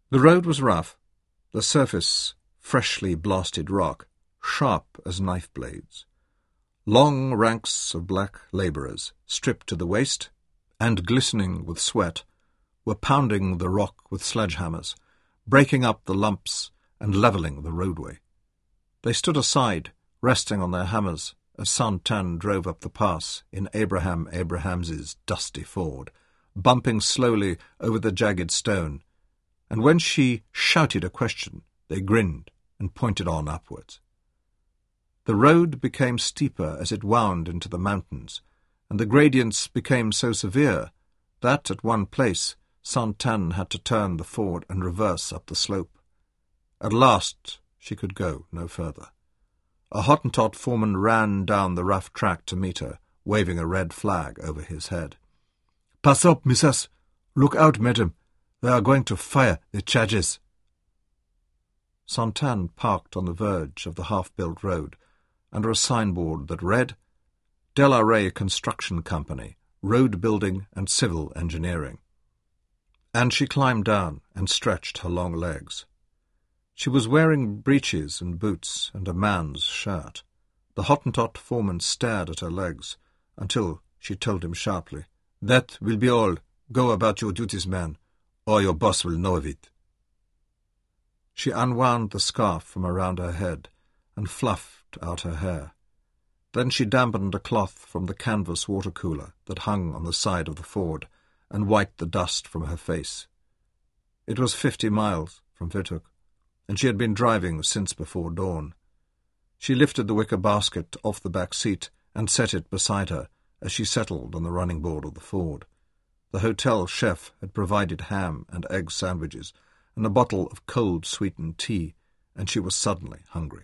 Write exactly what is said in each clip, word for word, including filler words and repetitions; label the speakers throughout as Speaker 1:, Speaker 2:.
Speaker 1: The road was rough, the surface freshly blasted rock, sharp as knife blades. Long ranks of black labourers, stripped to the waist and glistening with sweat, were pounding the rock with sledgehammers, breaking up the lumps and levelling the roadway. They stood aside, resting on their hammers, as Santan drove up the pass in Abraham Abrahams's dusty Ford, bumping slowly over the jagged stone, and when she shouted a question, they grinned and pointed on upwards. The road became steeper as it wound into the mountains, and the gradients became so severe that, at one place, Santan had to turn the Ford and reverse up the slope. At last she could go no further. A Hottentot foreman ran down the rough track to meet her, waving a red flag over his head. "Pass up, missus! Look out, madam! They are going to fire the charges!" Santan parked on the verge of the half-built road, under a signboard that read, De La Rey Construction Company, Road Building and Civil Engineering. And she climbed down and stretched her long legs. She was wearing breeches and boots and a man's shirt. The Hottentot foreman stared at her legs, until she told him sharply, "That will be all. Go about your duties, man, or your boss will know of it." She unwound the scarf from around her head and fluffed out her hair. Then she dampened a cloth from the canvas water-cooler that hung on the side of the Ford and wiped the dust from her face. It was fifty miles from Windhoek, and she had been driving since before dawn. She lifted the wicker basket off the back seat and set it beside her as she settled on the running board of the Ford. The hotel chef had provided ham and egg sandwiches and a bottle of cold sweetened tea, and she was suddenly hungry.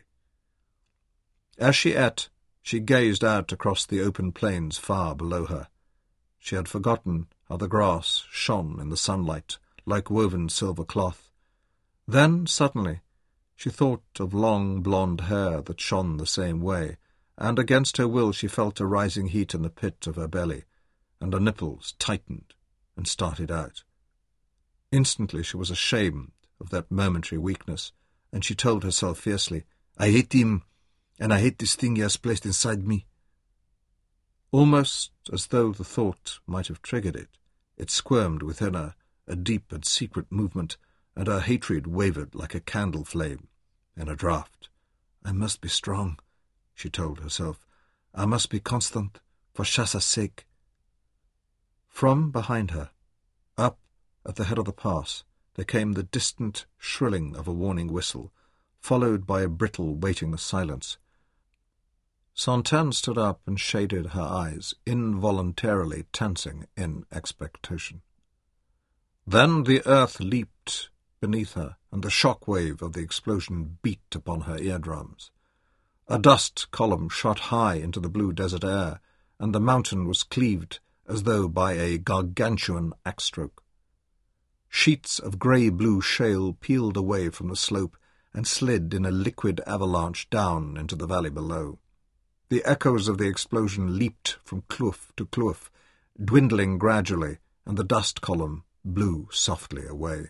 Speaker 1: As she ate, she gazed out across the open plains far below her. She had forgotten how the grass shone in the sunlight like woven silver cloth. Then, suddenly, she thought of long blonde hair that shone the same way, and against her will she felt a rising heat in the pit of her belly, and her nipples tightened and started out. Instantly she was ashamed of that momentary weakness, and she told herself fiercely, "I hate him, and I hate this thing he has placed inside me." Almost as though the thought might have triggered it, it squirmed within her, a deep and secret movement, and her hatred wavered like a candle flame in a draught. "I must be strong," she told herself. "I must be constant, for Chassa's sake." From behind her, up at the head of the pass, there came the distant shrilling of a warning whistle, followed by a brittle waiting silence. Santan stood up and shaded her eyes, involuntarily tensing in expectation. Then the earth leaped beneath her, and the shock wave of the explosion beat upon her eardrums. A dust column shot high into the blue desert air, and the mountain was cleaved as though by a gargantuan axe-stroke. Sheets of grey-blue shale peeled away from the slope and slid in a liquid avalanche down into the valley below. The echoes of the explosion leaped from kloof to kloof, dwindling gradually, and the dust column blew softly away.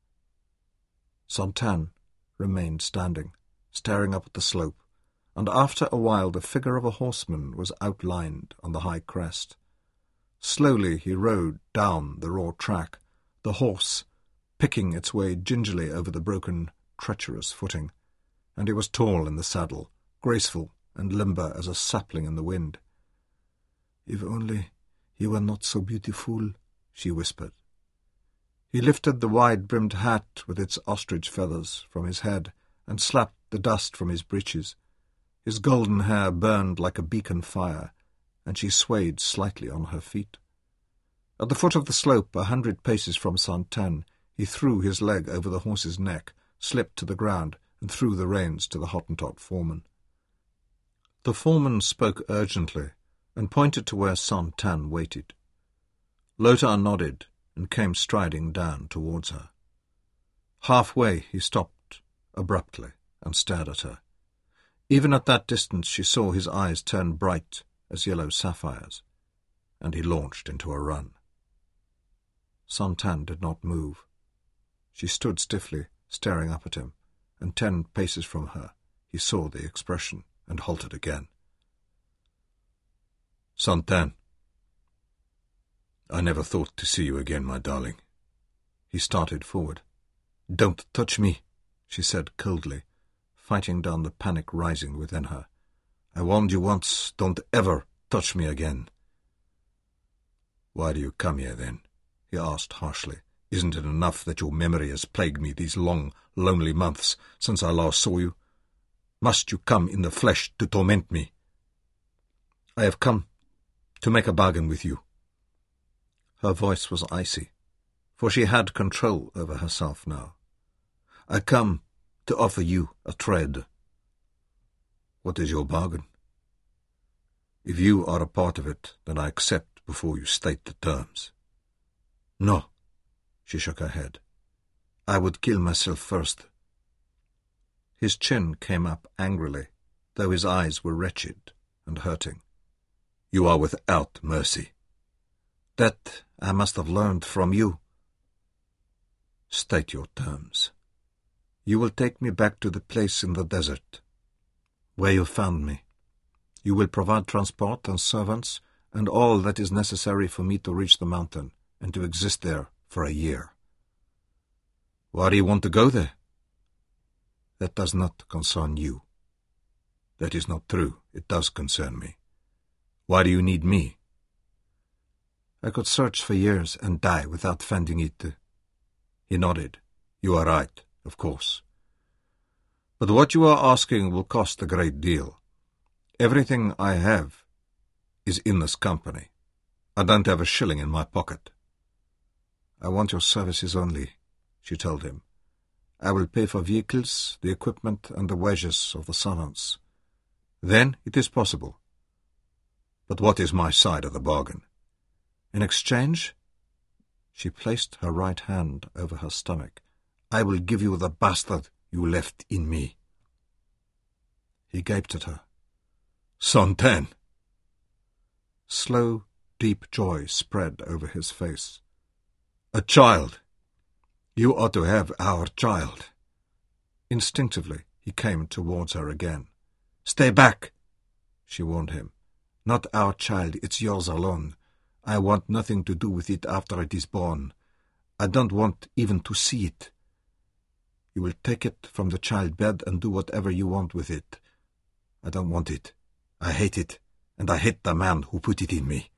Speaker 1: Santan remained standing, staring up at the slope, and after a while the figure of a horseman was outlined on the high crest. Slowly he rode down the raw track, the horse picking its way gingerly over the broken, treacherous footing, and he was tall in the saddle, graceful and limber as a sapling in the wind. "If only he were not so beautiful," she whispered. He lifted the wide-brimmed hat with its ostrich feathers from his head and slapped the dust from his breeches. His golden hair burned like a beacon fire, and she swayed slightly on her feet. At the foot of the slope, a hundred paces from Santan, he threw his leg over the horse's neck, slipped to the ground, and threw the reins to the Hottentot foreman. The foreman spoke urgently, and pointed to where Santan waited. Lothar nodded, and came striding down towards her. Halfway he stopped abruptly and stared at her. Even at that distance she saw his eyes turn bright as yellow sapphires, and he launched into a run. Santan did not move. She stood stiffly, staring up at him, and ten paces from her he saw the expression and halted again. "Santin, I never thought to see you again, my darling." He started forward. "Don't touch me," she said coldly, fighting down the panic rising within her. "I warned you once, don't ever touch me again." "Why do you come here, then?" he asked harshly. "Isn't it enough that your memory has plagued me these long, lonely months since I last saw you? Must you come in the flesh to torment me?" "I have come to make a bargain with you." Her voice was icy, for she had control over herself now. "I come to offer you a trade." "What is your bargain?" "If you are a part of it, then I accept before you state the terms." "No," she shook her head. "I would kill myself first." His chin came up angrily, though his eyes were wretched and hurting. "You are without mercy." "That I must have learned from you." "State your terms." "You will take me back to the place in the desert where you found me. You will provide transport and servants and all that is necessary for me to reach the mountain and to exist there for a year." "Why do you want to go there?" "That does not concern you." "That is not true. It does concern me. Why do you need me?" "I could search for years and die without finding it." He nodded. "You are right, of course. But what you are asking will cost a great deal. Everything I have is in this company. I don't have a shilling in my pocket." "I want your services only," she told him. "I will pay for vehicles, the equipment, and the wages of the servants. Then it is possible." "But what is my side of the bargain?" "In exchange," she placed her right hand over her stomach, "I will give you the bastard you left in me." He gaped at her. "Santin!" Slow, deep joy spread over his face. "A child! You are to have our child." Instinctively, he came towards her again. "Stay back," she warned him. "Not our child, it's yours alone. I want nothing to do with it after it is born. I don't want even to see it. You will take it from the child bed and do whatever you want with it. I don't want it. I hate it, and I hate the man who put it in me."